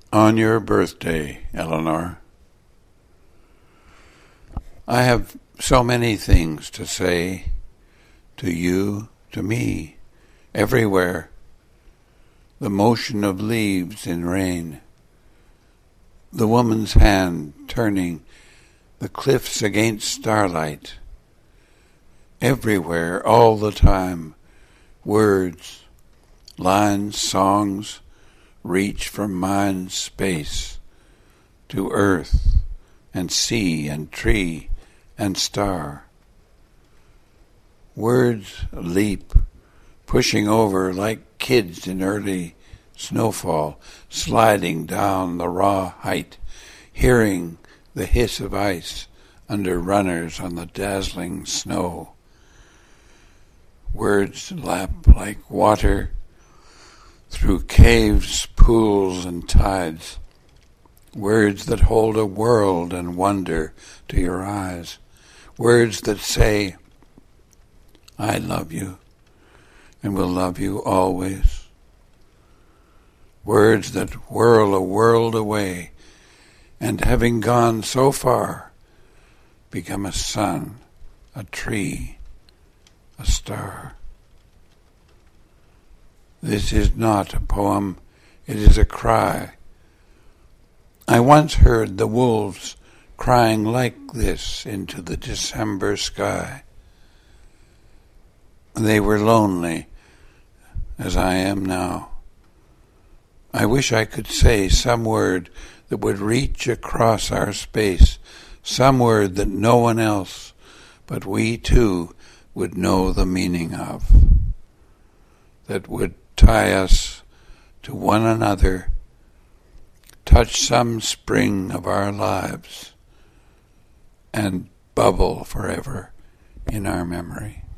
On your birthday, Eleanor, I have so many things to say to you, to me, everywhere. The motion of leaves in rain, the woman's hand turning the cliffs against starlight. Everywhere, all the time, words, lines, songs reach from mind's space to earth and sea and tree and star. Words leap, pushing over like kids in early snowfall, sliding down the raw height, hearing the hiss of ice under runners on the dazzling snow. Words lap like water through caves, pools, and tides. Words that hold a world and wonder to your eyes. Words that say, I love you and will love you always. Words that whirl a world away and, having gone so far, become a sun, a tree, a star. This is not a poem, it is a cry. I once heard the wolves crying like this into the December sky. They were lonely, as I am now. I wish I could say some word that would reach across our space, some word that no one else but we two would know the meaning of, that would tie us to one another, touch some spring of our lives, and bubble forever in our memory.